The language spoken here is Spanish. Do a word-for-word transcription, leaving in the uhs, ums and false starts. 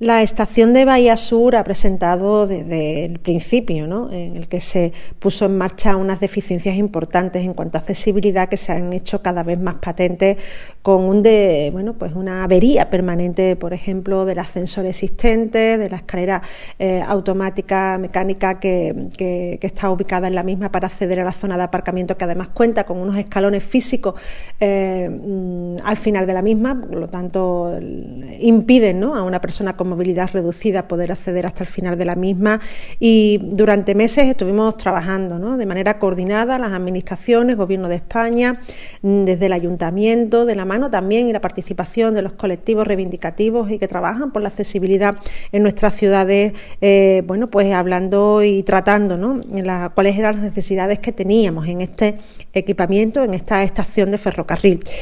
La estación de Bahía Sur ha presentado desde el principio, ¿no?, en el que se puso en marcha unas deficiencias importantes en cuanto a accesibilidad que se han hecho cada vez más patentes, con un de, bueno, pues una avería permanente, por ejemplo, del ascensor existente, de la escalera eh, automática mecánica que, que, que está ubicada en la misma para acceder a la zona de aparcamiento, que además cuenta con unos escalones físicos eh, al final de la misma, por lo tanto impiden, ¿no?, a una persona con movilidad reducida poder acceder hasta el final de la misma. Y durante meses estuvimos trabajando, ¿no?, de manera coordinada las administraciones, Gobierno de España, desde el Ayuntamiento, de la mano también y la participación de los colectivos reivindicativos y que trabajan por la accesibilidad en nuestras ciudades, eh, bueno, pues hablando y tratando, ¿no?, la, cuáles eran las necesidades que teníamos en este equipamiento, en esta estación de ferrocarril.